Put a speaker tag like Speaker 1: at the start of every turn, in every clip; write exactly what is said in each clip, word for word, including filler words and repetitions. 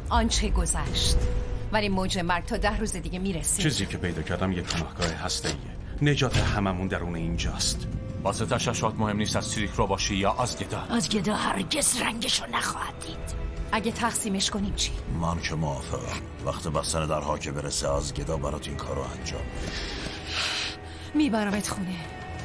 Speaker 1: آنچه گذشت، ولی موج مرگ تا ده روز دیگه میرسه.
Speaker 2: چیزی که پیدا کردم یک پناهگاه هسته‌ایه. نجات هممون درون اینجاست.
Speaker 3: واسه تشخصات مهم نیست از سیریک رو باشی یا از گدا.
Speaker 1: از گدا هرگز رنگشو نخواهد دید. اگه تقسیمش کنیم چی؟
Speaker 4: من که موافقم. وقت بستن درها که برسه از گدا برات این کارو انجام بده.
Speaker 1: میبرمت خونه.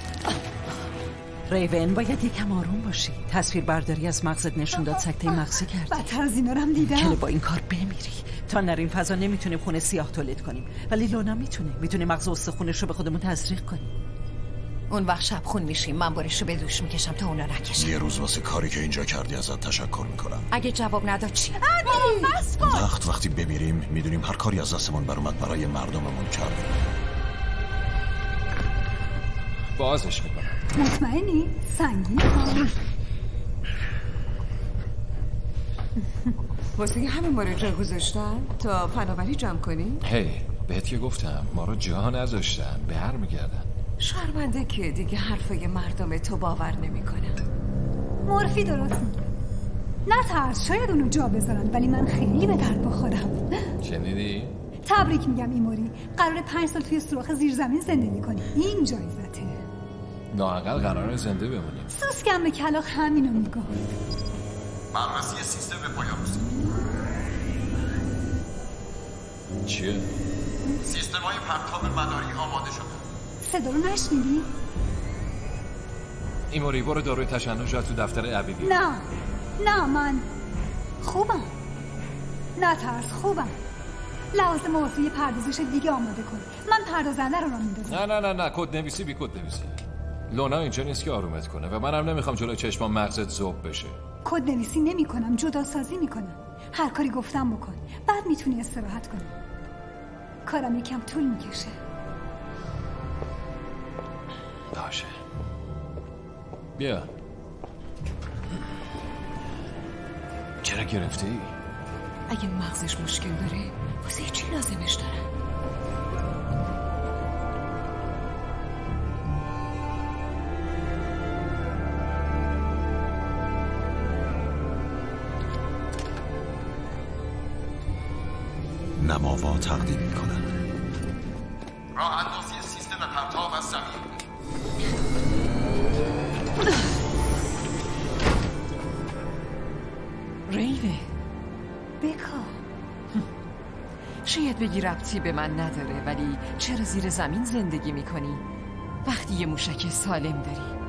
Speaker 5: ریون باید یکم آروم باشی. تصویر برداری از مغزت نشون داد سکته مغزی کردی.
Speaker 6: بدتر از اینا رو هم دیدم.
Speaker 5: کله با این کار بمیری. تا نریم فضا نمیتونیم خونه سیاه تولید کنیم، ولی لونا میتونه. میتونه مغز استخونش رو به خودمون تزریق کنیم.
Speaker 1: اون وقت شب خون میشیم. من بارش رو به دوش میکشم تا اونا نکشم.
Speaker 4: یه روز واسه کاری که اینجا کردی ازت تشکر میکنم.
Speaker 1: اگه جواب نداد چی؟
Speaker 4: وقت وقتی بمیریم میدونیم هر کاری از دستمون برامد برای مردممون کردیم.
Speaker 3: بازش میکنم.
Speaker 6: مطمئنی؟ سنگین
Speaker 7: واسه همین ما رو جا گذاشتن تا فناوری جمع کنی؟
Speaker 3: هی بهت که گفتم ما رو جا نذاشتن، به هر میگردن.
Speaker 7: شرمنده که دیگه حرفای مردم تو باور نمیکنن.
Speaker 6: مورفی درست میگه. نه ترس، شاید اونو جا بذارن، ولی من خیلی به درد بخورم.
Speaker 3: شنیدی؟
Speaker 6: تبریک میگم ایموری. قراره پنج سال توی سوراخ زیرزمین زندگی کنی. این جایزته.
Speaker 3: نااقل قراره زنده بمونیم.
Speaker 6: سوسکم به کلاغ همینو میگفت.
Speaker 4: بررسی سیستم به پایان رسید.
Speaker 3: چیه؟
Speaker 4: سیستم‌های پرتاب مداری آماده شده.
Speaker 6: صدا رو نشنیدی؟
Speaker 3: ایموری برو داروی تشنج تو دفتر ابی بیار.
Speaker 6: نه نه من خوبم. نه ترس خوبم. لازم موضوعی پردازش دیگه آماده کن. من پردازنده رو را میندازم.
Speaker 3: نه نه نه نه کد نویسی بی کد نویسی. لونا اینجا نیست که آرومت کنه و منم نمیخوام جلوی چشمام مغزت ذوب بشه.
Speaker 6: کد نویسی نمی کنم، جدا سازی می کنم. هر کاری گفتم بکن، بعد میتونی استراحت کنی. کارم یکم طول میکشه.
Speaker 3: باشه بیا. چرا گرفتی؟
Speaker 7: اگه مغزش مشکل داره واسه چی لازمش داره؟
Speaker 4: نماوا تقدیم میکنن.
Speaker 8: راه اندازی سیستم پرتاب از زمین.
Speaker 7: ریوه
Speaker 6: بکا
Speaker 7: شاید بگی ربطی به من نداره، ولی چرا زیر زمین زندگی میکنی وقتی یه موشک سالم داری؟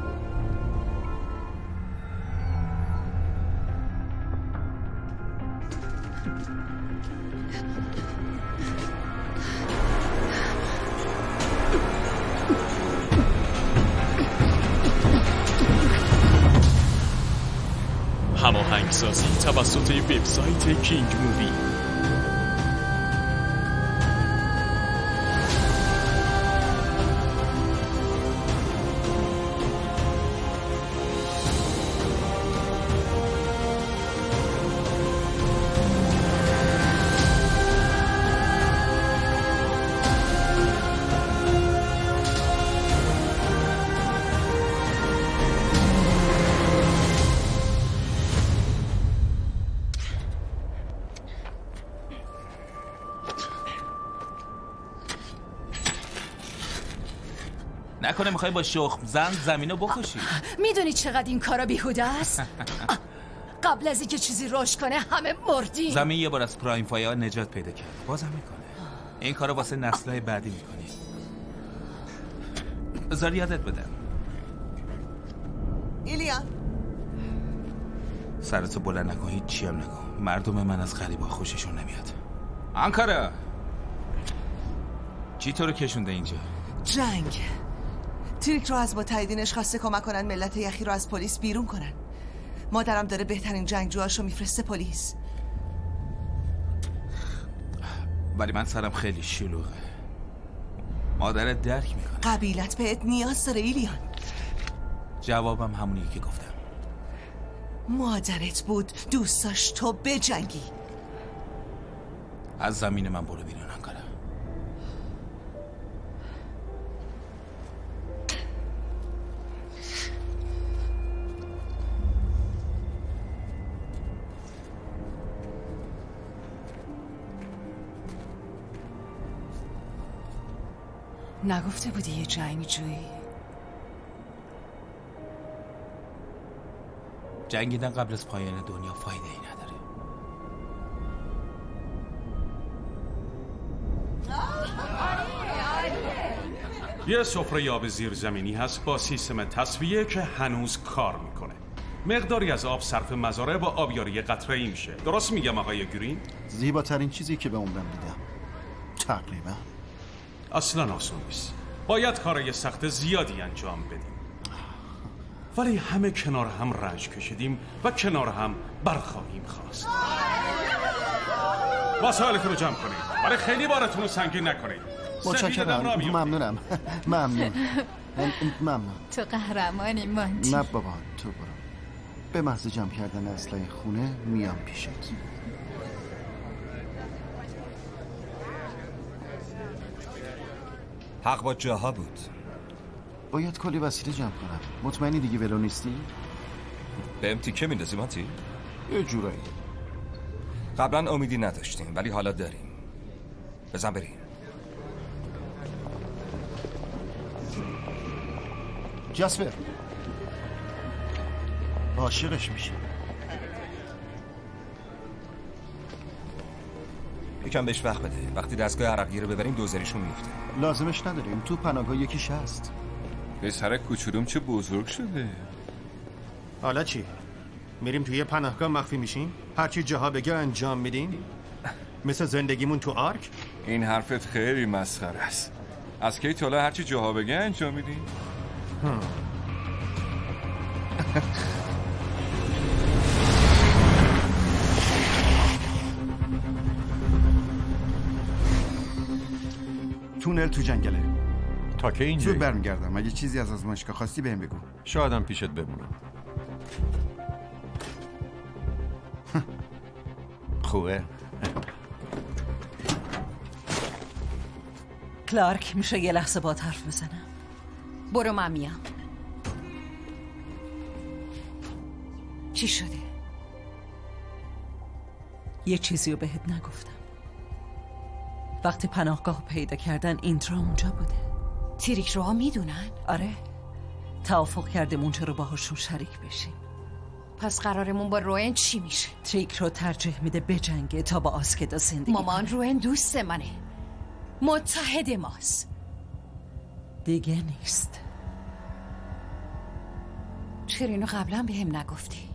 Speaker 2: هماهنگسازی توسط وبسایت کینگ مووی.
Speaker 9: نکنه میخوای با شخم زن زمینو بکشی؟
Speaker 1: میدونی چقدر این کارا بیهوده است؟ قبل از اینکه چیزی رشد کنه همه مردیم.
Speaker 9: زمین یه بار از پرایم فایا نجات پیدا کرد، بازم میکنه. این کارو واسه نسل‌های بعدی میکنی. بذار یادت بدم.
Speaker 7: ایلیان
Speaker 9: سرتو بلند نکن، هیچ چی هم نکن. مردم من از غریبا خوششون نمیاد. آنکارا چی تو رو کشونده اینجا؟
Speaker 10: جنگ. تریک رو از متحدینش خواسته کمک کنن ملت یخی رو از پلیس بیرون کنن. مادرم داره بهترین جنگجوهاشو میفرسته پلیس.
Speaker 9: ولی من سرم خیلی شلوغه. مادرت درک میکنه.
Speaker 10: قبیلت بهت نیاز داره ایلیان.
Speaker 9: جوابم همونیه که گفتم.
Speaker 10: مادرت بود دوست داشت تو بجنگی.
Speaker 9: از زمین من برو بیرون آنکارا.
Speaker 7: نگفته بودی یه جنگجویی؟
Speaker 9: جنگیدن قبل از پایان دنیا فایده ای نداره.
Speaker 2: یه سفره آب زیرزمینی هست با سیستم تصفیه که هنوز کار میکنه. مقداری از آب صرف مزارع با آبیاری قطره‌ای میشه. درست میگم آقای گرین؟
Speaker 11: زیباترین چیزی که به عمرم دیدم. تقریبا.
Speaker 2: اصلا آسون نیست. باید کارای سخت زیادی انجام بدیم. ولی همه کنار هم رنج کشیدیم و کنار هم برخواهیم خواست. وسایلتون رو جمع کنید ولی خیلی بارتون رو سنگین نکنید.
Speaker 11: متشکرم. ممنونم. ممنون. ممنون.
Speaker 1: تو قهرمانی مانتی.
Speaker 11: نه بابا تو برو. به محض جمع کردن اسلحه خونه میام پیشت.
Speaker 12: حق با جاها بود.
Speaker 11: باید کلی وسیله جمع کنم. مطمئنی دیگه ولو نیستی؟
Speaker 12: به ام تیکه میندازی ماتی؟
Speaker 11: یه جورایی.
Speaker 12: قبلا امیدی نداشتیم ولی حالا داریم. بزن بریم.
Speaker 11: جاسپر عاشقش میشه.
Speaker 12: یکم بهش وقت بده. وقتی دستگاه عرقی رو ببریم دوزاریشون میفته.
Speaker 11: لازمش نداریم. تو پناهگاه یکیش هست.
Speaker 3: به سر کوچولوم چه بزرگ شده.
Speaker 13: حالا چی؟ میریم توی پناهگاه مخفی میشیم؟ هرچی جاها بگه انجام میدین؟ مثل زندگیمون تو آرک؟
Speaker 3: این حرفت خیلی مسخره است. از کی تا حالا هرچی جاها بگه انجام میدین؟
Speaker 13: تونل تو جنگله.
Speaker 14: تا که اینجا
Speaker 13: زود برمیگردم. اگه چیزی از آزمایشگاه خواستی بهم بگو.
Speaker 14: شایدم پیشت بمونم. خوبه.
Speaker 5: کلارک میشه یه لحظه با حرف بزنم؟
Speaker 1: برو من میام.
Speaker 7: چی شده؟
Speaker 5: یه چیزی رو بهت نگفتم. وقتی پناهگاه پیدا کردن اینترا اونجا بوده.
Speaker 1: تریک روها میدونن؟
Speaker 5: آره. توافق کردیم اونجا رو باهاشون شریک بشیم.
Speaker 1: پس قرارمون با روئن چی میشه؟
Speaker 5: تریک رو ترجیح میده بجنگه تا با آسکدا زندگی.
Speaker 1: مامان روئن دوست منه. متحد ماست.
Speaker 5: دیگه نیست.
Speaker 1: چرا اینو قبلا به هم نگفتی؟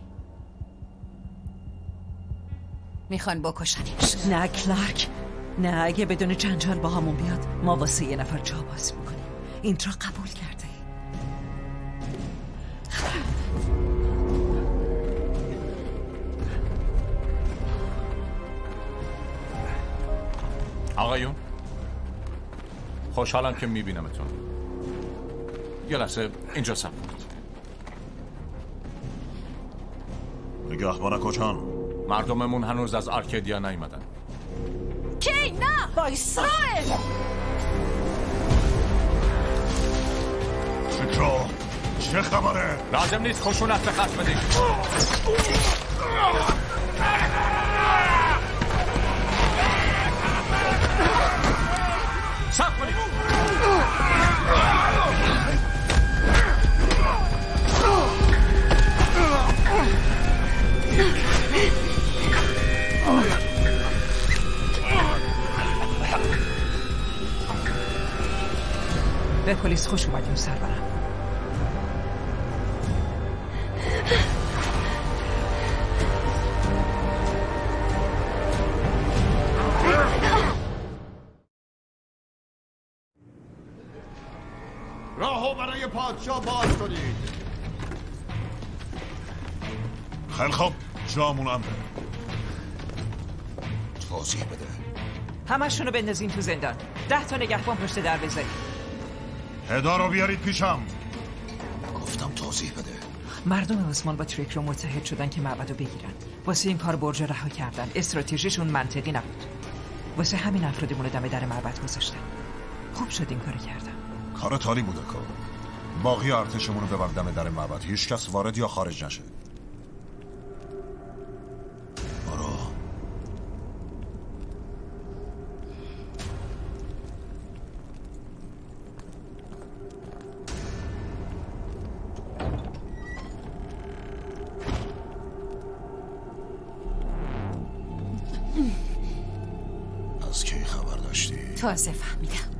Speaker 1: میخوان بکشنش.
Speaker 5: نه کلارک. نه اگه بدون جنجال با همون بیاد ما واسه یه نفر جا باز میکنیم. اینترا قبول کرده.
Speaker 14: آقایون خوشحالم که میبینمتون. یه لحظه اینجا صبر کنید.
Speaker 4: نگهبان کجان؟
Speaker 14: مردممون هنوز از آرکادیا نیومدن.
Speaker 1: کی نه
Speaker 5: وایسا.
Speaker 4: چرا؟ چه خبره؟
Speaker 14: لازم نیست خشونت به خرج بدید. صبر کنید.
Speaker 5: به پلیس خوش اومدیم سرورم.
Speaker 13: راهو برای پادشاه باز کنید.
Speaker 4: خیلی خوب جامونم توضیح بده.
Speaker 5: همشونو بندازین تو زندان. ده تا نگهبان پشت در بذارید.
Speaker 4: هدا رو بیارید پیشم. گفتم توضیح بده.
Speaker 5: مردم عثمان با تریک رو متحد شدن که معبدو بگیرن. واسه این کار برج رها کردن. استراتژیشون منطقی نبود. واسه همین افرادیمونو دم در معبد گذاشتن. خوب شد این کارو کردم.
Speaker 4: کار تالی بوده که باقی ارتشمون رو ببر دم در معبد. هیچ کس وارد یا خارج نشه. برو.
Speaker 7: تازه فهمیدم.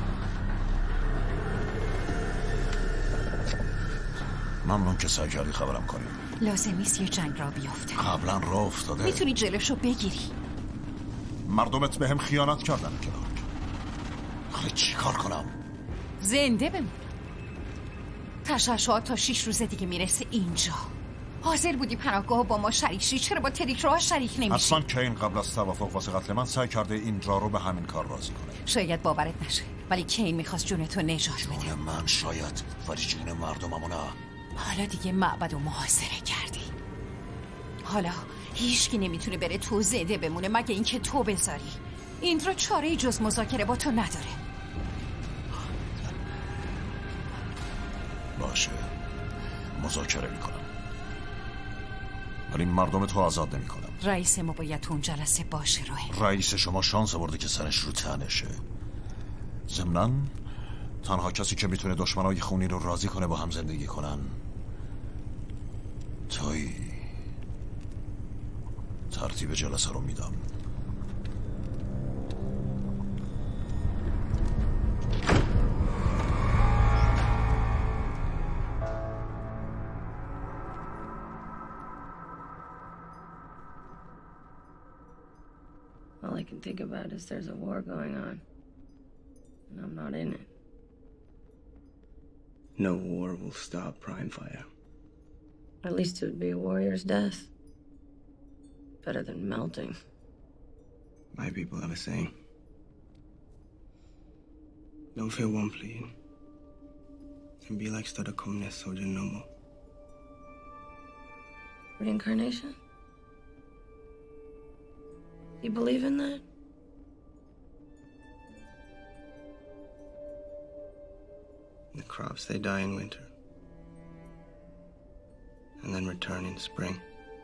Speaker 4: ممنون که سعی کردی خبرم کنی.
Speaker 7: لازم نیست یه جنگ را بیافته.
Speaker 4: قبلا راه افتاده.
Speaker 7: میتونی جلوشو بگیری.
Speaker 4: مردمت به هم خیانت کردن کلارک. خیلی چی کار کنم؟
Speaker 7: زنده بمون. تشعشعات تا شیش روز دیگه میرسه اینجا. حاضر بودی پناهگاه با ما شریک شی، چرا با تریک راه شریک نمیشی؟
Speaker 4: اصلا کین قبل از توافق واسه قتل من سعی کرده اینجا رو به همین کار راضی کنه.
Speaker 7: شاید باورت نشه ولی کین میخواست جونتو نجات بده.
Speaker 4: جون من شاید، ولی جون مردممو نه.
Speaker 7: حالا دیگه معبد و محاصره کردی. حالا هیچکی نمیتونه بره تو زنده بمونه مگه اینکه تو بذاری. ایندرا چاره جز مذاکره با تو نداره.
Speaker 4: باشه، مذاکره میکنم ولی مردم تو آزاد نمیکنم.
Speaker 7: رئیس ما باید تو اون جلسه باشه. روح
Speaker 4: رئیس شما شانس آورده که سرش رو تنشه. ضمناً تنها کسی که میتونه دشمنای خونی رو راضی کنه با هم زندگی کنن توی. ترتیب جلسه رو میدم.
Speaker 15: All I can think about is there's a war going on, and I'm not in it.
Speaker 16: No war will stop Primefire.
Speaker 15: At least it would be a warrior's death. Better than melting.
Speaker 16: My people have a saying. Don't fear one plead, and be like Stadakomnes Soldier Nomo.
Speaker 15: Reincarnation? You believe in that?
Speaker 16: The crops, they die in winter, and then return in spring.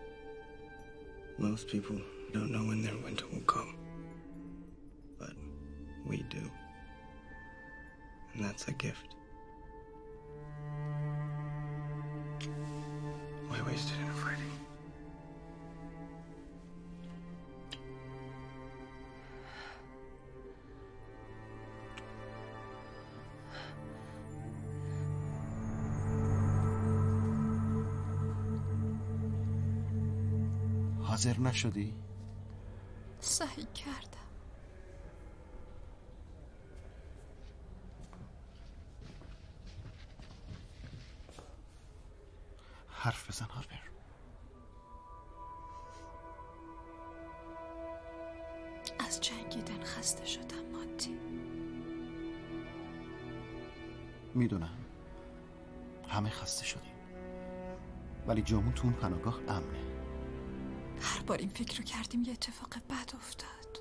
Speaker 16: Most people don't know when their winter will come, but we do, and that's a gift. Why waste it in fighting?
Speaker 11: حاضر نشدی؟
Speaker 1: سعی کردم.
Speaker 11: حرف بزن هارپر.
Speaker 1: از جنگیدن خسته شدم مانتی.
Speaker 11: میدونم همه خسته شدیم ولی جامون تو اون پناهگاه امنه.
Speaker 1: هر بار این فکر رو کردیم یه اتفاق بد افتاد.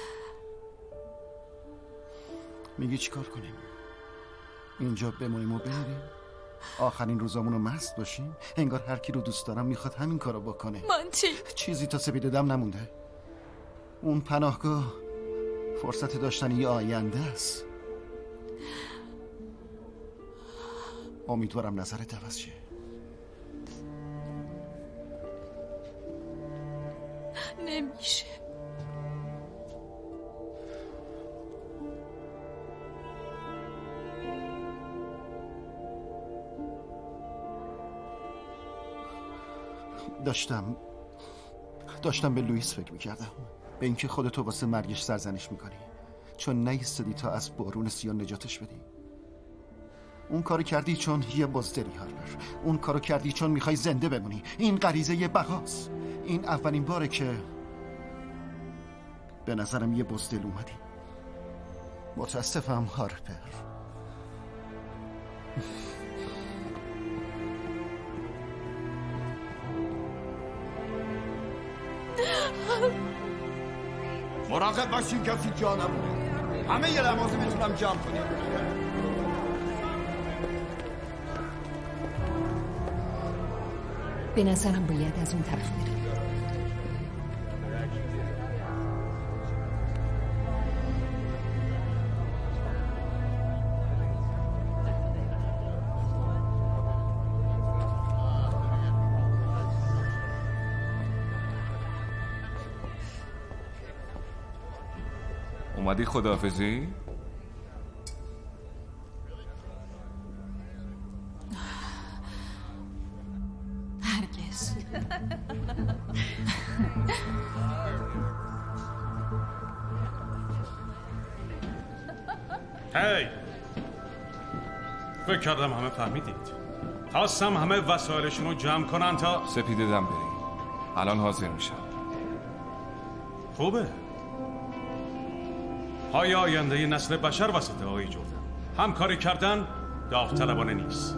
Speaker 11: میگی چیکار کنیم؟ اینجا بمونیم و بریم؟ آخرین روزامون رو مست باشیم؟ انگار هر کی رو دوست دارم میخواد همین کارو بکنه.
Speaker 1: مانتی
Speaker 11: چیزی تا سپید دم نمونده. اون پناهگاه فرصت داشتن یه آینده است. امیدوارم نظرت عوض شه.
Speaker 1: نمیشه.
Speaker 11: داشتم داشتم به لوئیس فکر میکردم، به اینکه خودتو واسه مرگش سرزنش میکنی چون نیستدی تا از بارون سیاه نجاتش بدی. اون کارو کردی چون یه بزدلی هارپر. اون کارو کردی چون میخوای زنده بمونی. این غریزه یه بقاست. این اولین باره که به نظرم یه بزدل اومدی. متاسفم هارپر.
Speaker 17: مراقب باشین کسی جا نمونه. همه یه لحظه میتونم جمع کنیم.
Speaker 7: به نظرم باید از اون طرف بریم.
Speaker 12: اومدی خداحافظی؟
Speaker 7: هرگز.
Speaker 2: هی فکر کردم همه فهمیدید. خواستم همه وسایلشون رو جمع کنن تا
Speaker 12: سپیده دم بری. الان حاضر میشم.
Speaker 2: خوبه. پای آینده نسل بشر وسط آقای جردن. همکاری کردن داوطلبانه نیست.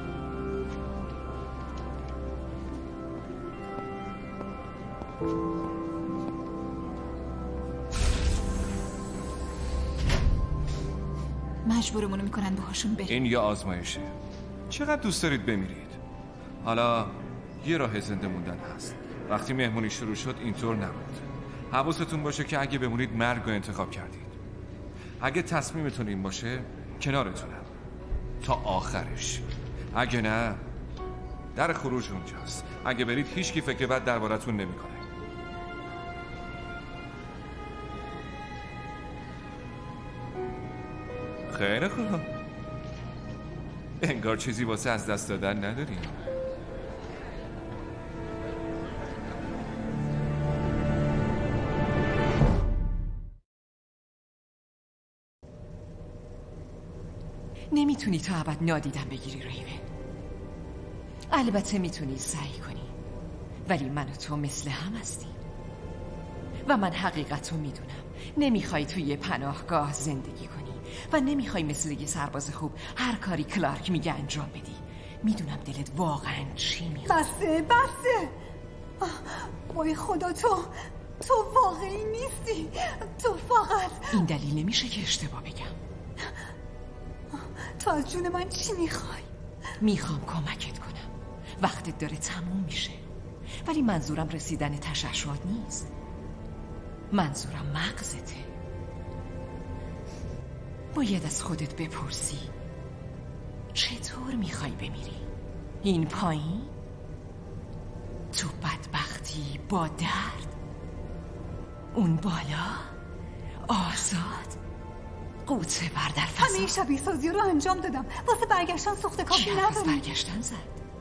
Speaker 7: مجبورمونو میکنن باهاشون بریم.
Speaker 12: این یه آزمایشه. چقدر دوست دارید بمیرید؟ حالا یه راه زنده موندن هست. وقتی مهمونی شروع شد اینطور نبود. حواستون باشه که اگه بمونید مرگ رو انتخاب کردید. اگه تصمیمتون این باشه کنارتونم تا آخرش. اگه نه در خروج اونجاست. اگه برید هیچکی فکر بد دربارتون نمیکنه. خیلی خوب. انگار چیزی واسه از دست دادن نداریم.
Speaker 5: نمیتونی تا ابد نادیدم بگیری ریوه. البته میتونی سعی کنی، ولی من و تو مثل هم هستیم و من حقیقت رو میدونم. نمیخوای توی یه پناهگاه زندگی کنی و نمیخوای مثل یه سرباز خوب هر کاری کلارک میگه انجام بدی. میدونم دلت واقعا چی میخواد.
Speaker 6: بسه بسه. وای خدا، تو تو واقعی نیستی. تو فقط
Speaker 5: این دلیل نمیشه که اشتباه بگم.
Speaker 6: تو از جون من چی میخوای؟
Speaker 5: میخوام کمکت کنم. وقتت داره تموم میشه، ولی منظورم رسیدن تشعشعات نیست. منظورم مغزته. باید از خودت بپرسی چطور میخوای بمیری؟ این پایین؟ تو بدبختی با درد؟ اون بالا؟ آزاد؟ قوطه بر در فضا؟
Speaker 6: همه شبیه سازی رو انجام دادم. واسه برگشتن سوخت کافی ندارم.
Speaker 5: برگشتن زد.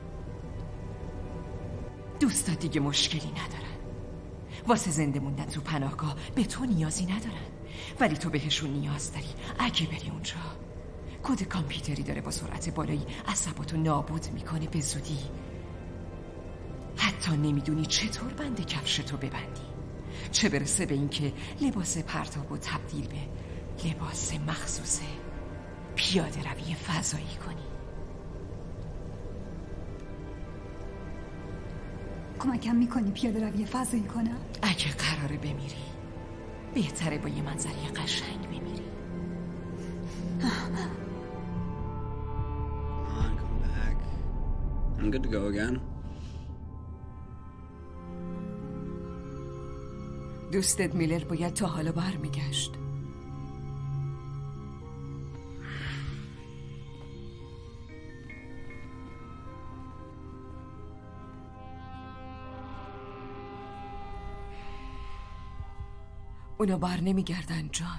Speaker 5: دوستا دیگه مشکلی ندارن. واسه زنده موندن تو پناهگاه به تو نیازی ندارن، ولی تو بهشون نیاز داری. اگه بری اونجا کد کامپیوتری داره با سرعت بالایی عصباتو نابود میکنه به زودی. حتی نمیدونی چطور بند کفشتو ببندی، چه برسه به این که لباس پرتابو تبدیل به لباس مخصوص پیاده روی فضایی کنی.
Speaker 6: کمکم میکنی پیاده روی فضایی کنم؟
Speaker 5: اگه قراره بمیری بهتره با یه منظره قشنگ بمیری.
Speaker 16: I'm good to go again.
Speaker 5: دوستت میلر باید تا حالا برمیگشت. اونا بر نمیگردن جان.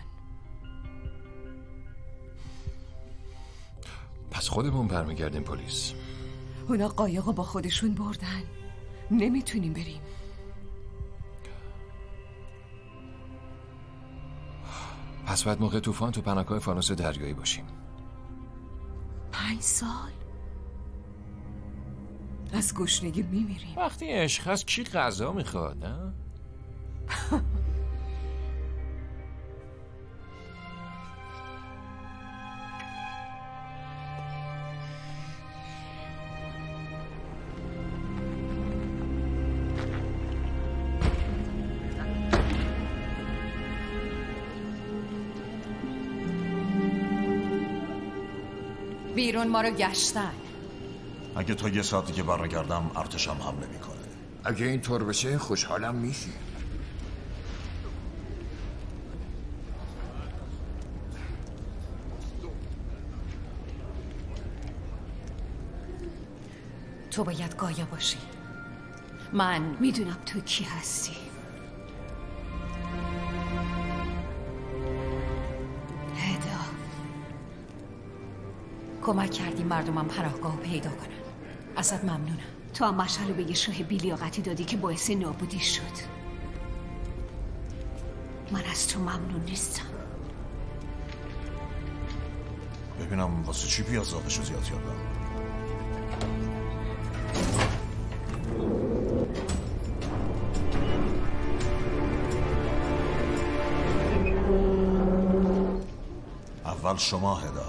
Speaker 3: پس خودمون برمیگردیم پلیس.
Speaker 5: اونا قایقو با خودشون بردن. نمیتونیم بریم.
Speaker 3: پس باید موقع طوفان تو پناهگاه فانوس دریایی باشیم.
Speaker 5: پنج سال؟ از گشنگی میمیریم.
Speaker 3: وقتی عشق هست کی غذا میخواد نه؟
Speaker 7: بیرون ما رو گشتن.
Speaker 4: اگه تا یه ساعت دیگه برنگردم ارتشم حمله میکنه.
Speaker 14: اگه اینطور بشه خوشحالم میشی.
Speaker 7: تو باید گایا باشی. من میدونم تو کی هستی. کمک کردی مردمم پناهگاه پیدا کنن. ازت ممنونم.
Speaker 1: تو هم مشعل به یه شاه بی‌لیاقتی دادی که باعث نابودی شد. من از تو ممنون نیستم.
Speaker 4: ببینم واسه چی پیازدادشو زیاد کردم. اول شما هدا.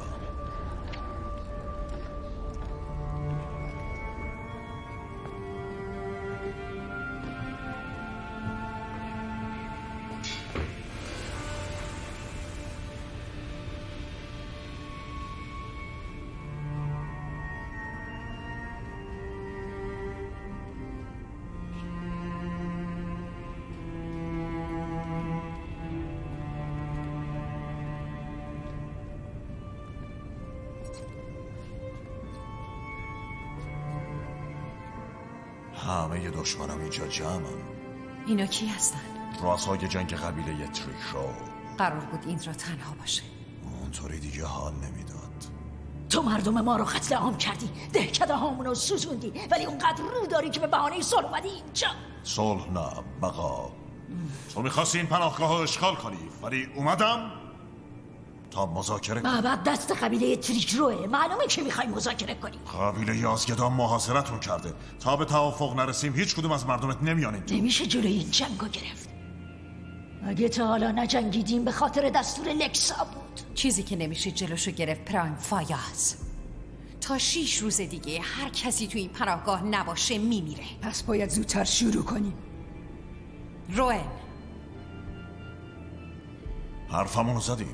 Speaker 4: همه دشمنم اینجا جمعن.
Speaker 7: اینا کی هستن؟
Speaker 4: رؤسای جنگ قبیله تریکرو.
Speaker 7: قرار بود این را تنها باشه.
Speaker 4: اونطوری دیگه حال نمیداد.
Speaker 1: تو مردم ما رو قتل عام کردی، دهکده هامون رو سوزوندی، ولی اونقدر رو داری که به بهانه صلح اومدی اینجا.
Speaker 4: صلح نه، بقا. تو میخواستی این پناهگاه رو اشغال کنی، ولی اومدم تا مذاکره کنم.
Speaker 1: معبد دست قبیله تریکروه، معلومه که میخوای مذاکره کنی.
Speaker 4: قبیله یازگدان محاصرتون کرده. تا به توافق نرسیم هیچ کدوم از مردمت نمیان اینجا.
Speaker 1: نمیشه جلوی این جنگو گرفت. اگه تا حالا نجنگیدیم به خاطر دستور لکسا بود.
Speaker 7: چیزی که نمیشه جلوشو گرفت پرایم فایاز. تا شیش روز دیگه هر کسی تو این پناهگاه نباشه میمیره.
Speaker 1: پس باید زودتر شروع کنیم.
Speaker 7: روئن،
Speaker 4: حرفمونو زدیم.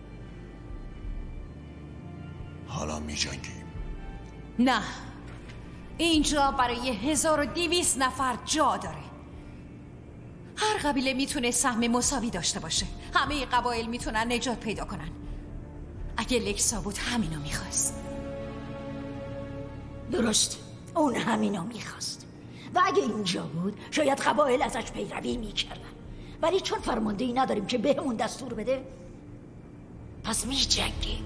Speaker 4: حالا می جنگیم.
Speaker 7: نه، اینجا برای هزار و دویست نفر جا داره. هر قبیله میتونه سهم مساوی داشته باشه. همه قبایل میتونن نجات پیدا کنن. اگه لکسا بود همینو میخواست.
Speaker 1: درست، اون همینو میخواست. و اگه اینجا بود شاید قبایل ازش پیروی میکردن، ولی چون فرماندهی نداریم که بهمون دستور بده، پس میجنگیم.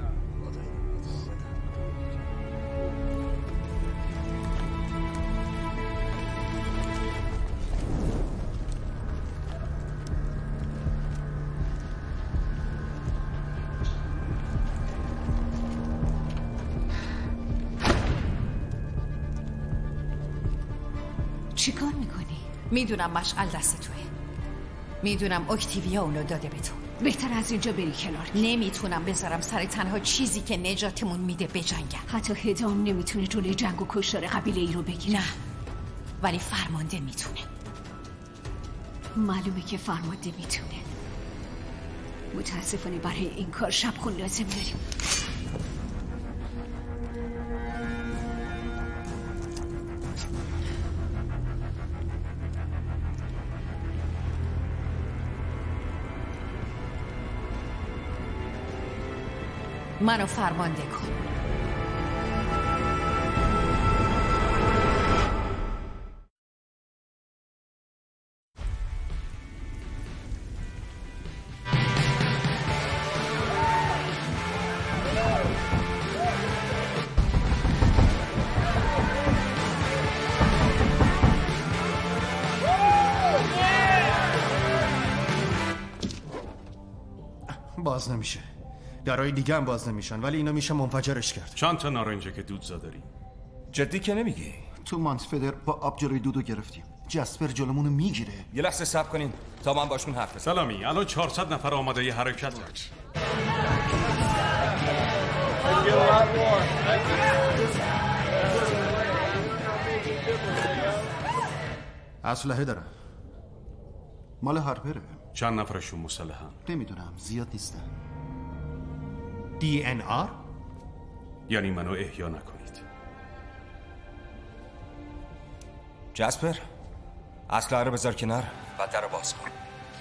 Speaker 1: چی کار میکنی؟
Speaker 7: میدونم مشعل دست توه. میدونم اکتیویا اونو داده به تو.
Speaker 1: بهتر از اینجا بری کنار.
Speaker 7: نمیتونم بذارم سر تنها چیزی که نجاتمون میده بجنگم.
Speaker 1: حتی هدام نمیتونه جلوی جنگ و کشتار قبیله ای رو بگیره.
Speaker 7: نه، ولی فرمانده میتونه.
Speaker 1: معلومه که فرمانده میتونه. متاسفانه برای این کار شبخون لازم داریم.
Speaker 7: منو فرمانده کن.
Speaker 13: باز نمیشه. درای دیگه هم باز نمیشن، ولی اینا میشه منفجرش کرد.
Speaker 2: چند تا نارنجه که دودزا داری؟
Speaker 12: جدی که نمیگی؟
Speaker 11: تو مانتفدر با آب جلوی دودو گرفتیم. جسپر جلومونو میگیره.
Speaker 9: یه لحظه صبر کنین تا من باشون حرف بزنم.
Speaker 2: سلامی، الان چهارصد نفر آماده ی حرکت.
Speaker 13: اسلحه دارم.
Speaker 11: مال هارپره.
Speaker 2: چند نفرشون مسلحن؟
Speaker 11: نمیدونم، زیاد نیستن.
Speaker 13: دی ان آر؟
Speaker 2: یعنی منو احیا نکنید.
Speaker 9: جسپر، اسلحه رو بذار کنار و در رو باز کن.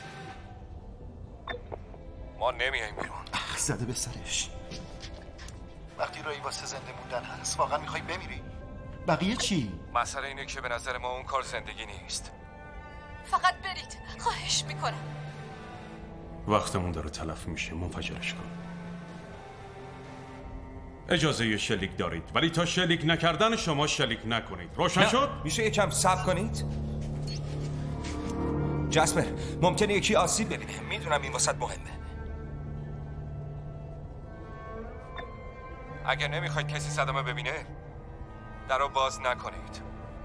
Speaker 9: ما نمیاییم بیرون.
Speaker 11: اخ، زده به سرش. وقتی رایی واسه زنده موندن هست، واقعا میخوای بمیری؟ بقیه چی؟
Speaker 12: مسئله اینه که به نظر ما اون کار زندگی نیست.
Speaker 7: فقط برید، خواهش میکنم.
Speaker 2: وقتمون داره تلف میشه، منفجرش کن. اجازه شلیک دارید، ولی تا شلیک نکردن شما شلیک نکنید. روشن شد؟
Speaker 18: میشه یکم صبر کنید؟ جسپر، ممکنه یکی آسیب ببینه. میدونم این واسط مهمه. اگر نمیخواید کسی صدمه ببینه، درو باز نکنید.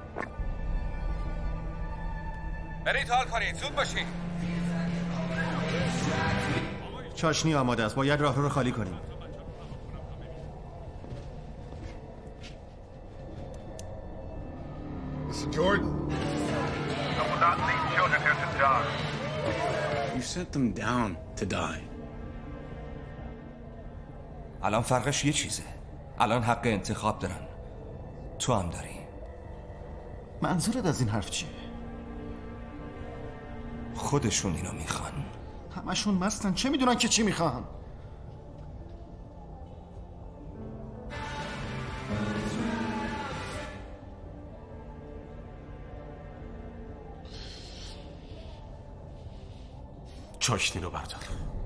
Speaker 18: برید حال کنید، زود باشید.
Speaker 13: چاشنی آماده است، باید راه رو خالی کنیم.
Speaker 17: Mister Jordan.
Speaker 8: I will not leave children here to die.
Speaker 16: You sent them down to die.
Speaker 18: الان فرقش یه چیزه. الان حق انتخاب دارن. تو هم داری.
Speaker 11: منظورت از این حرف چیه؟
Speaker 18: خودشون اینو میخوان.
Speaker 11: همشون مستن، چه میدونن که چی میخوان؟
Speaker 2: چاشنی رو بردار.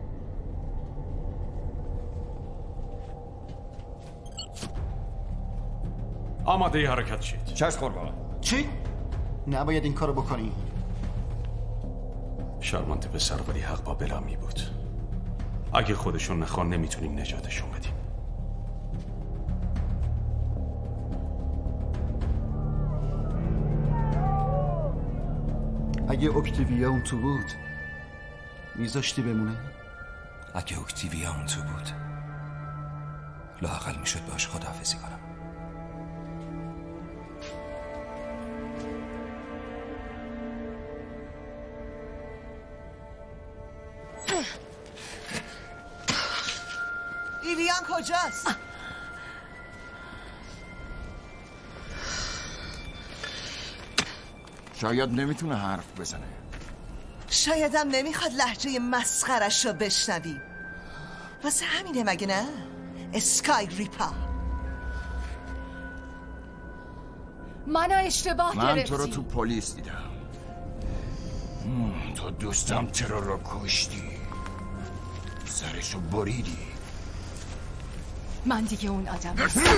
Speaker 2: آماده ی حرکت شید.
Speaker 18: چشم قربان.
Speaker 11: چی؟ نباید این کارو بکنی.
Speaker 2: شرمنده پسر، ولی حق با بلامی بود. اگه خودشون نخوان نمیتونیم نجاتشون بدیم.
Speaker 11: اگه اکتیویا اون تو بود میذاشتی بمونه؟
Speaker 18: اگه اکتیویا اون تو بود لااقل میشد باش خداحافظی کنم.
Speaker 10: ایلیان کجاست؟
Speaker 4: شاید نمیتونه حرف بزنه.
Speaker 10: شایدم نمیخواد لهجه مسخرش رو بشنوی. واسه همینه مگه نه؟ اسکای ریپا.
Speaker 7: منو اشتباه
Speaker 4: من
Speaker 7: گرفتی.
Speaker 4: تو رو تو پلیس دیدم. مم، تو دوستم ترور رو کشتی، سرشو بریدی.
Speaker 7: من دیگه اون آدم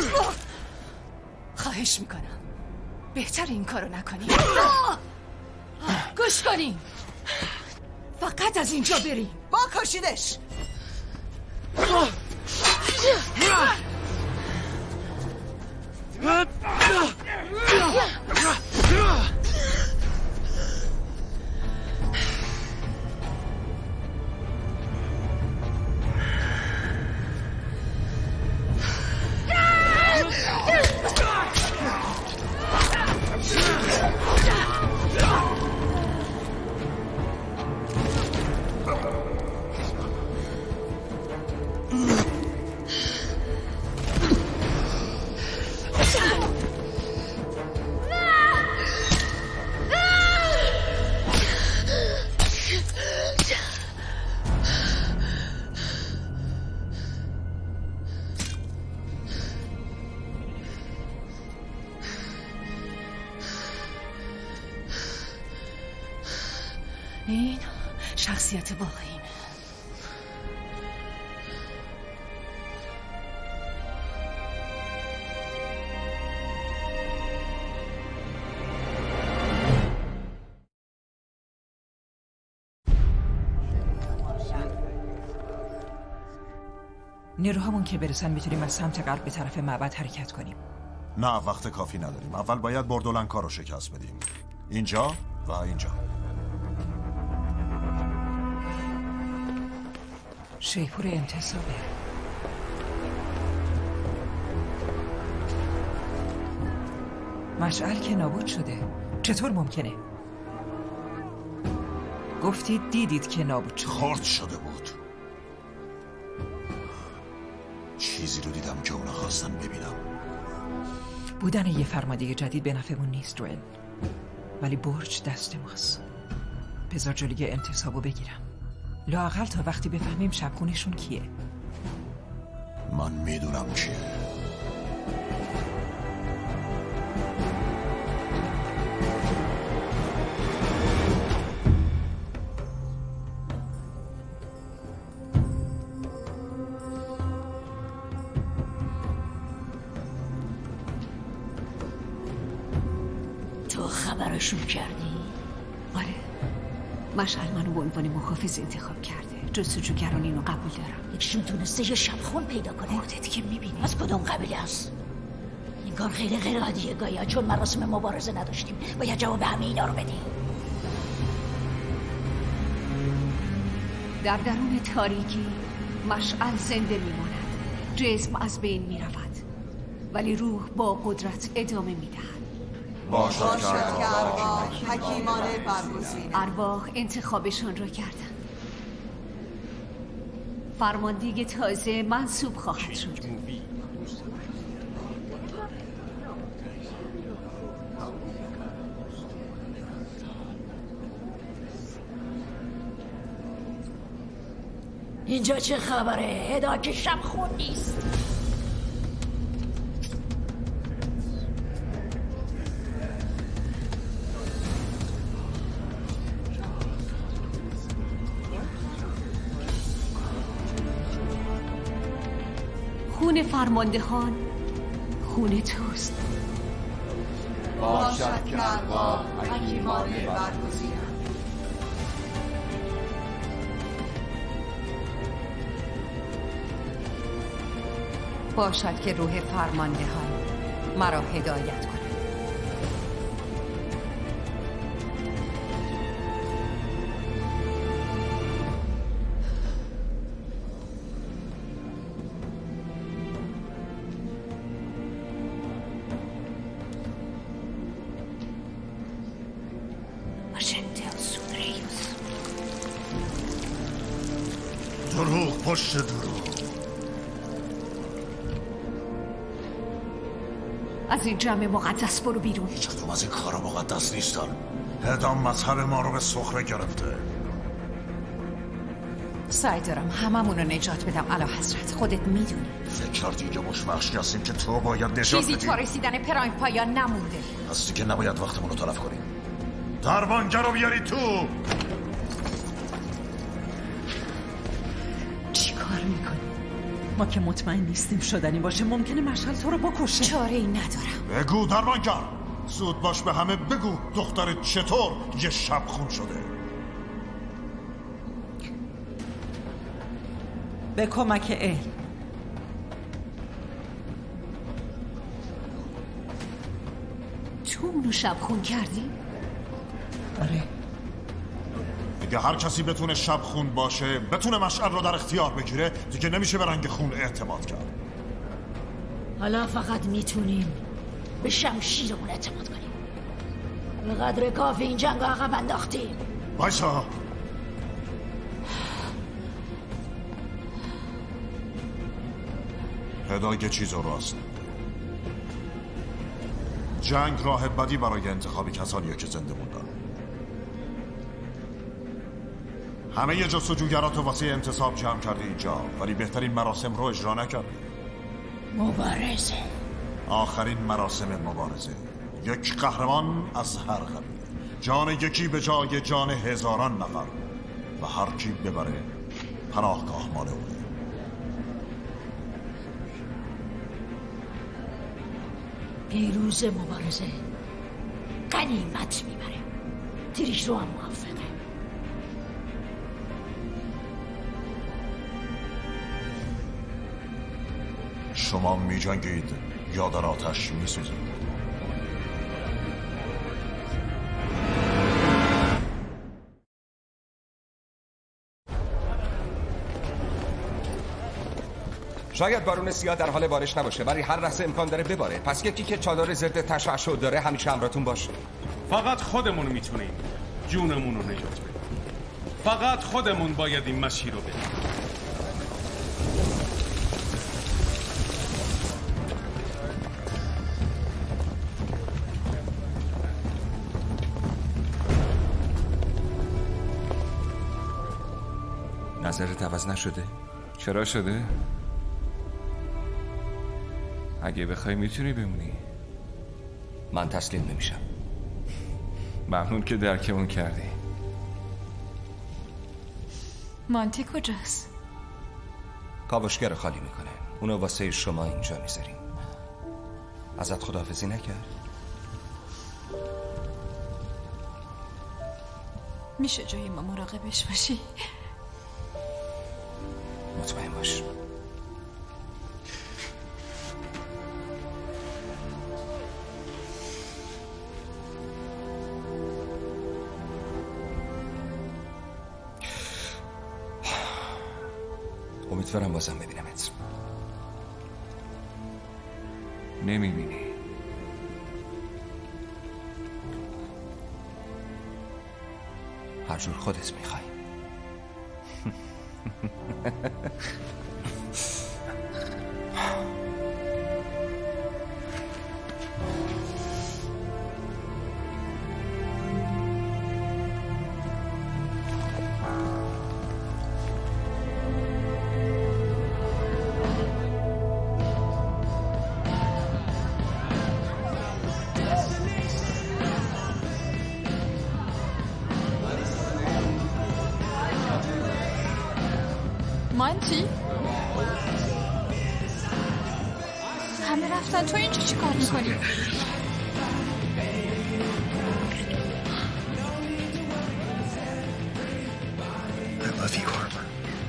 Speaker 7: خواهش میکنم بهتر این کارو نکنی. گوش کنین، فقط از اینجا بریم.
Speaker 10: با کشیدش.
Speaker 7: این شخصیت واقعیمه.
Speaker 5: نیروهامون که برسن میتونیم از سمت غرب به طرف معبد حرکت کنیم.
Speaker 4: نه، وقت کافی نداریم. اول باید بردولنکا رو شکست بدیم. اینجا و اینجا.
Speaker 5: شیپور انتصابه. مشعل که نابود شده. چطور ممکنه؟ گفتید دیدید که نابود شده.
Speaker 4: خرد شده بود. چیزی رو دیدم که اونا خواستن ببینم.
Speaker 5: بودن یه فرمانده جدید به نفعمون نیست روئل، ولی برج دست ماست. بذار جلوی انتصابو بگیرم، لااقل تا وقتی بفهمیم شبخونشون کیه.
Speaker 4: من میدونم کیه.
Speaker 1: خبرشون کردی؟
Speaker 7: آره، مشعل منو به عنوان محافظ انتخاب کرده. جستجوگران اینو قبول دارم.
Speaker 1: یکشون تونسته یه شبخون پیدا کنه.
Speaker 7: خودت که میبینی.
Speaker 1: از کدوم قبیله است؟ این کار خیلی غیر عادیه گایا، چون مراسم مبارزه نداشتیم. باید جواب همه اینا رو بدیم.
Speaker 7: در درون تاریکی مشعل زنده میماند. جسم از بین میرود، ولی روح با قدرت ادامه میدهد.
Speaker 10: باشد که ارواح حکیمانه برگزیدند.
Speaker 7: ارواح انتخابشان را کردند. فرماندهی تازه منصوب خواهد شد.
Speaker 1: اینجا چه خبره؟ هدا که شب خون نیست.
Speaker 7: خون فرماندهان خون توست.
Speaker 10: باشد که ارواح حکیمانه برگزیدند.
Speaker 7: باشد که روح فرماندهان مرا هدایت کند.
Speaker 4: دروغ پشت دروغ.
Speaker 7: از این جمع مقدس برو بیرون.
Speaker 4: هیچ کدوم از این کارا مقدس نیستن. هدام مذهب ما رو به سخره گرفته.
Speaker 7: سعی دارم هممون رو نجات بدم اعلی حضرت. خودت میدونی
Speaker 4: فکر کردی که مشمخشی هستیم که تو باید نجات
Speaker 7: چیزی
Speaker 4: بدی؟
Speaker 7: تا رسیدن پرایم پایان نمونده.
Speaker 4: هستی که نباید وقتمون رو تلف کنیم. دربانگر رو بیاری تو.
Speaker 5: چی کار میکنی؟ ما که مطمئن نیستیم شدنی باشه. ممکنه مشعل تو رو بکشه.
Speaker 7: چاره ای ندارم.
Speaker 4: بگو دربانگر، زود باش به همه بگو دختر چطور یه شب خون شده.
Speaker 5: به کمک علم.
Speaker 7: تو اونو شب خون کردی؟
Speaker 5: آره.
Speaker 4: اگه هر کسی بتونه شب خون باشه، بتونه مشعل رو در اختیار بگیره، دیگه نمیشه به رنگ خون اعتماد کرد.
Speaker 1: حالا فقط میتونیم به شمشیرمون اعتماد کنیم. به قدر کافی این جنگ عقب انداختیم.
Speaker 4: وایسا. هدایه چیز راست. جنگ راه بدی برای انتخاب کسانیه که زنده موندن. همه ی جستجوگرات واسه انتصاب جمع کرده اینجا، ولی بهترین مراسم رو اجرا نکرده.
Speaker 1: مبارزه.
Speaker 4: آخرین مراسم مبارزه. یک قهرمان از هر قبیله، جان یکی به جای جان هزاران نفر، و هر کی ببره پناهگاه مال اونه.
Speaker 1: پیروز مبارزه غنیمت میبره. تریش رو هم موافقه.
Speaker 4: شما می جنگید یا در آتش می سوزید؟
Speaker 18: شاید بارون سیاه در حال بارش نباشه، ولی هر لحظه امکان داره بباره. پس یکی که چادر ضد تشعشع داره همیشه همراهتون باشه.
Speaker 2: فقط خودمون میتونیم جونمون رو نجات بدیم. فقط خودمون باید این مسیر رو بریم.
Speaker 18: نظرت عوض نشده؟
Speaker 12: چرا شده؟ اگه بخوای میتونی بمونی.
Speaker 18: من تسلیم نمیشم.
Speaker 12: ممنون که درکمون کردی.
Speaker 7: مانتی کجاست؟
Speaker 18: کاوشگر رو خالی میکنه. اونو واسه شما اینجا میذاریم. ازت خداحافظی نکرد؟
Speaker 7: میشه جای ما مراقبش باشی؟
Speaker 18: مطمئن باش. امیدوارم بازم ببینمت.
Speaker 12: نمیبینی.
Speaker 18: هر جور خودت میخوای.
Speaker 7: مانتی؟ همه رفتن، تو اینجا چی کار میکنی؟
Speaker 16: I love you, Harper.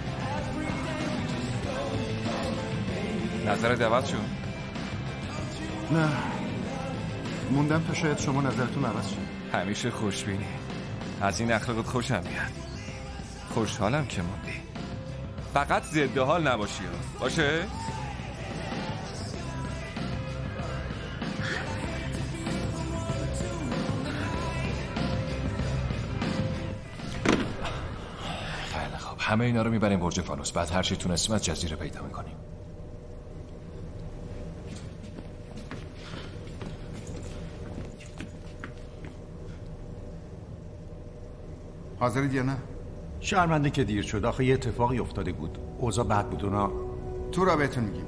Speaker 12: نظر دعوت شد؟
Speaker 11: نه موندم تا شاید شما نظرتون عوض شد.
Speaker 12: همیشه خوشبینی. از این اخلاقت خوشم میاد. خوشحالم که موندی. فقط ضد حال نباشی ها. باشه؟
Speaker 3: خیلی خوب. همه اینا رو میبریم برج فانوس. بعد هر چی تونستیم از جزیره پیدا میکنیم.
Speaker 17: حاضرید یا نه؟
Speaker 14: شرمنده که دیر شد. آخه یه اتفاقی افتاده بود. اوضاع بد بود. اونا
Speaker 17: تو را بهتون میگیم.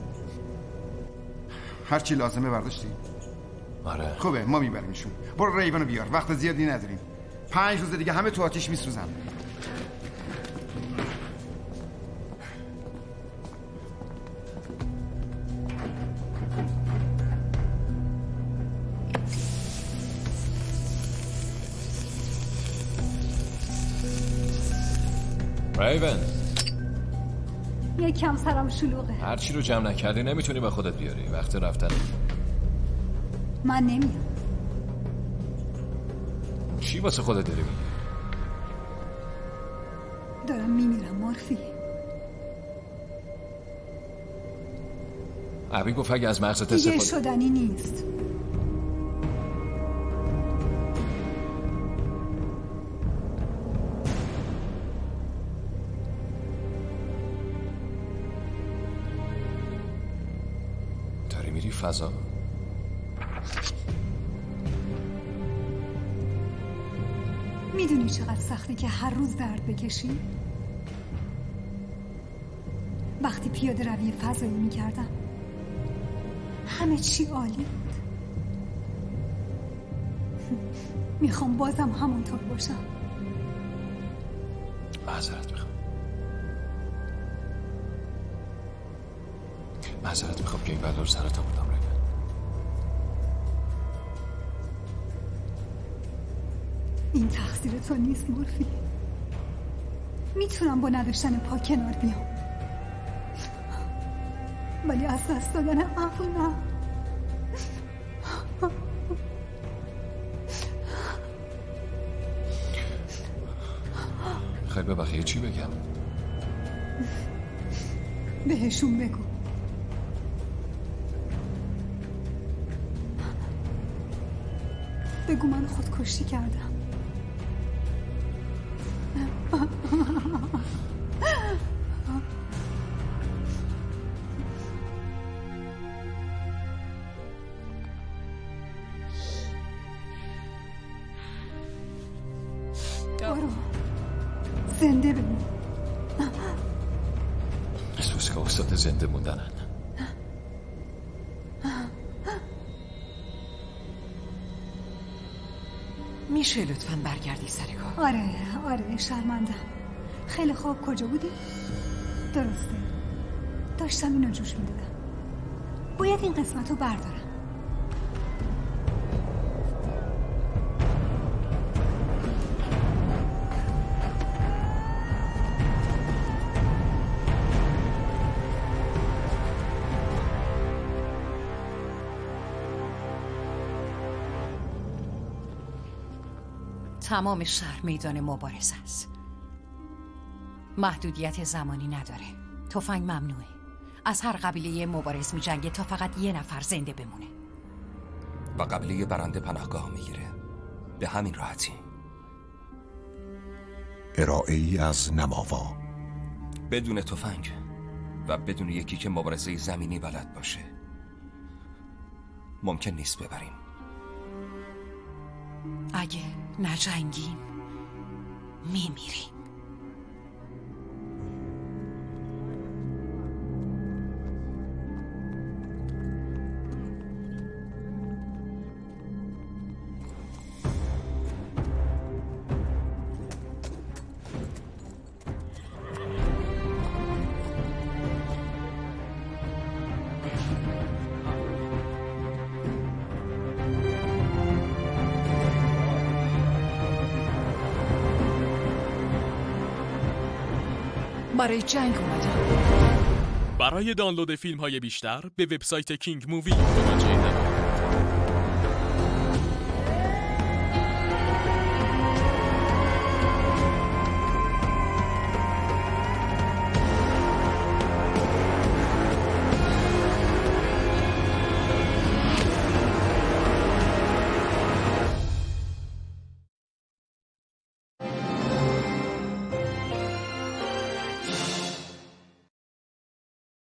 Speaker 17: هر چی لازمه برداشتی؟
Speaker 3: آره.
Speaker 17: خوبه ما میبریمشون. برو ریونو بیار. وقت زیادی نداریم. پنج روز دیگه همه تو آتیش میسوزن.
Speaker 3: ریون
Speaker 6: یکم سرم شلوغه.
Speaker 3: هر چی رو جمع نکردی نمیتونی به خودت بیاری. وقت رفتن.
Speaker 6: من نمیام.
Speaker 3: چی واسه خودت داری میگی؟
Speaker 6: دارم میمیرم مورفی.
Speaker 3: ابی گفت اگه از مغزت
Speaker 6: دیگه
Speaker 3: استفاده
Speaker 6: شدنی نیست.
Speaker 3: داری میری فضا؟
Speaker 6: میدونی چقدر سختی که هر روز درد بکشی؟ وقتی پیاده روی فضایی میکردم همه چی عالی بود. میخوام بازم همونطور باشم.
Speaker 3: معذرت میخوام. معذرت میخوام که این بلا رو سرت آوردم ریون.
Speaker 6: این تقصیر تو نیست مورفی. میتونم با نداشتن پا کنار بیام، ولی از دست دادن عفو نه.
Speaker 3: خیلی به بقیه چی بگم؟
Speaker 6: بهشون بگو بگو من خودکشی کردم. برو زنده بمون.
Speaker 3: سوز که استاد زنده موندنن.
Speaker 5: میشه لطفاً برگردی سر کار؟
Speaker 6: آره آره شرمندم. خیلی خوب. کجا بودی؟ درسته داشتم اینو جوش میدادم. باید این قسمت رو بردارم.
Speaker 7: تمام شهر میدان مبارزه است. محدودیت زمانی نداره. تفنگ ممنوعه. از هر قبیله مبارز میجنگه تا فقط یه نفر زنده بمونه.
Speaker 18: و قبیله برنده پناهگاه میگیره. به همین راحتی.
Speaker 4: ارائه ای از نماوا.
Speaker 18: بدون تفنگ و بدون یکی که مبارزه زمینی بلد باشه ممکن نیست ببریم.
Speaker 7: اگه نجنگیم میمیریم. برای جنگ اومدم.
Speaker 19: برای دانلود فیلم های بیشتر به وبسایت کینگ مووی مراجعه نمایید.